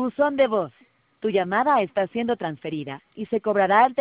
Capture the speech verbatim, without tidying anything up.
Buzón de voz. Tu llamada está siendo transferida y se cobrará el